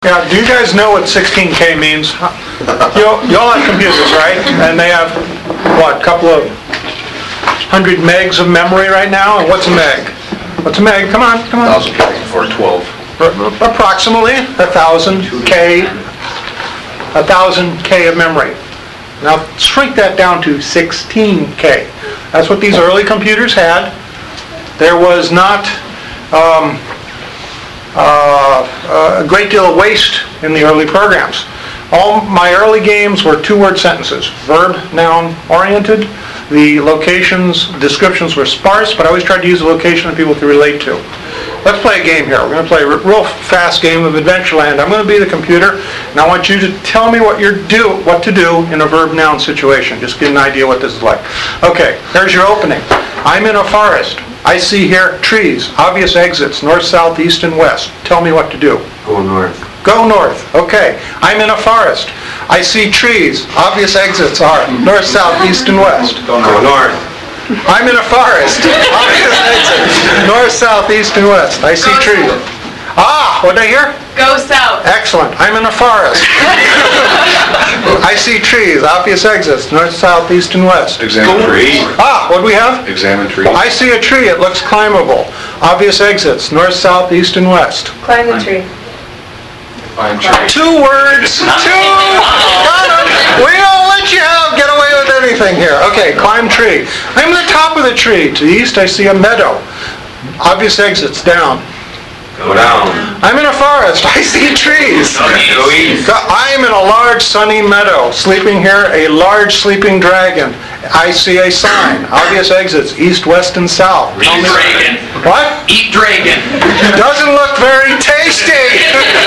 Yeah, do you guys know what 16K means? You all have computers, right? And they have, what, a couple of 100 megs of memory right now? And what's a meg? What's a meg? Come on. 1,000 for 12. Approximately 1,000K of memory. Now shrink that down to 16K. That's what these early computers had. There was not a great deal of waste in the early programs. All my early games were two-word sentences, verb, noun oriented. The locations, descriptions were sparse, but I always tried to use a location that people could relate to. Let's play a game here. We're going to play a real fast game of Adventureland. I'm going to be the computer, and I want you to tell me what to do in a verb-noun situation. Just get an idea what this is like. Okay, here's your opening. I'm in a forest. I see here trees, obvious exits, north, south, east, and west. Tell me what to do. Go north. Go north. Okay. I'm in a forest. I see trees. Obvious exits are north, south, east, and west. Go north. I'm in a forest. Obvious exits north, south, east, and west. I see trees. What did I hear? Go south. Excellent. I'm in a forest. I see trees. Obvious exits north, south, east, and west. Examine tree. What do we have? Examine tree. I see a tree. It looks climbable. Obvious exits north, south, east, and west. Climb the tree. Find tree. 2 words. 2. Got 'em. We don't let you get away with anything here. Okay, climb tree. I'm at the top of the tree. To the east, I see a meadow. Obvious exits down. Go down. I'm in a forest. I see trees. Go east. I'm in a large sunny meadow. Sleeping here, a large sleeping dragon. I see a sign. Obvious exits east, west, and south. Eat dragon. What? Eat dragon. Doesn't look very tasty.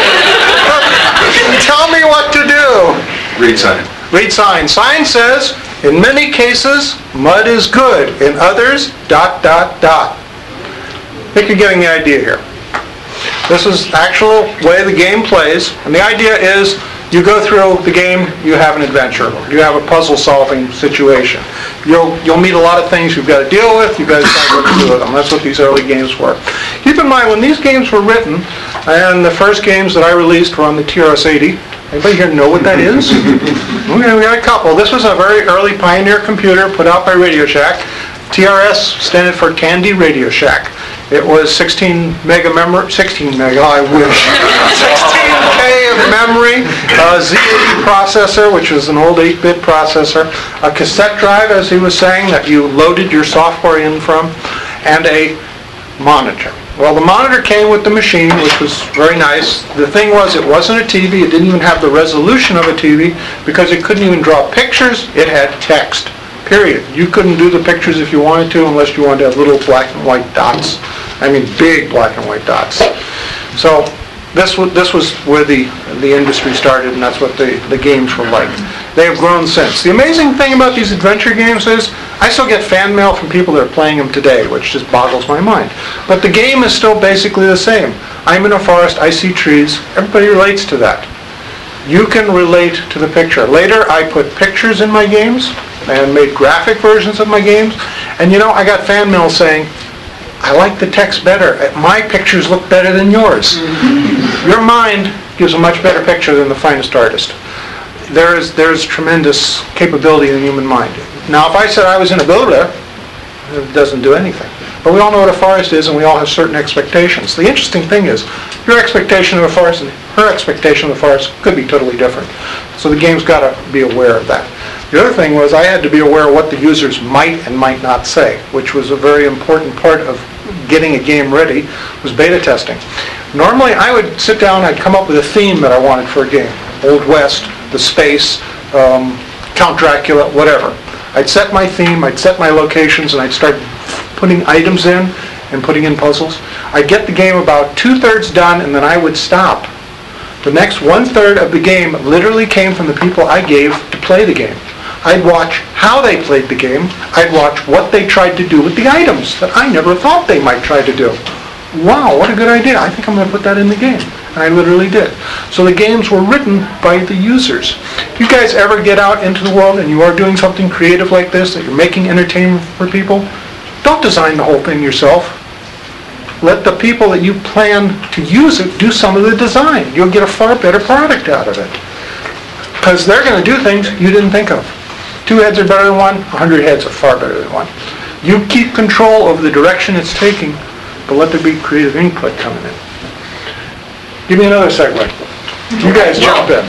Tell me what to do. Read sign. Read sign. Sign says, in many cases, mud is good. In others, ... I think you're getting the idea here. This is the actual way the game plays. And the idea is, you go through the game, you have an adventure. You have a puzzle-solving situation. You'll meet a lot of things you've got to deal with. You've got to decide what to do with them. That's what these early games were. Keep in mind, when these games were written, and the first games that I released were on the TRS-80. Anybody here know what that is? Okay, we got a couple. This was a very early Pioneer computer put out by Radio Shack. TRS stood for Tandy Radio Shack. It was 16 mega memory, 16 mega, I wish. 16K of memory, a Z80 processor, which was an old 8-bit processor, a cassette drive, as he was saying, that you loaded your software in from, and a monitor. Well, the monitor came with the machine, which was very nice. The thing was, it wasn't a TV. It didn't even have the resolution of a TV because it couldn't even draw pictures. It had text. Period. You couldn't do the pictures if you wanted to unless you wanted to have little black and white dots. I mean big black and white dots. So this was where the industry started, and that's what the games were like. They have grown since. The amazing thing about these adventure games is I still get fan mail from people that are playing them today, which just boggles my mind. But the game is still basically the same. I'm in a forest, I see trees. Everybody relates to that. You can relate to the picture. Later, I put pictures in my games and made graphic versions of my games. And I got fan mail saying, I like the text better. My pictures look better than yours. Your mind gives a much better picture than the finest artist. There's tremendous capability in the human mind. Now, if I said I was in a builder, it doesn't do anything. But we all know what a forest is, and we all have certain expectations. The interesting thing is, your expectation of a forest and her expectation of the forest could be totally different. So the game's got to be aware of that. The other thing was I had to be aware of what the users might and might not say, which was a very important part of getting a game ready, was beta testing. Normally, I would sit down, I'd come up with a theme that I wanted for a game. Old West, the space, Count Dracula, whatever. I'd set my theme, I'd set my locations, and I'd start putting items in and putting in puzzles. I'd get the game about 2/3 done, and then I would stop. The next 1/3 of the game literally came from the people I gave to play the game. I'd watch how they played the game. I'd watch what they tried to do with the items that I never thought they might try to do. Wow, what a good idea. I think I'm going to put that in the game. And I literally did. So the games were written by the users. If you guys ever get out into the world and you are doing something creative like this, that you're making entertainment for people, don't design the whole thing yourself. let the people that you plan to use it do some of the design. You'll get a far better product out of it. Because they're going to do things you didn't think of. 2 heads are better than 1, 100 heads are far better than 1. You keep control of the direction it's taking, but let there be creative input coming in. Give me another segue. You guys jump in.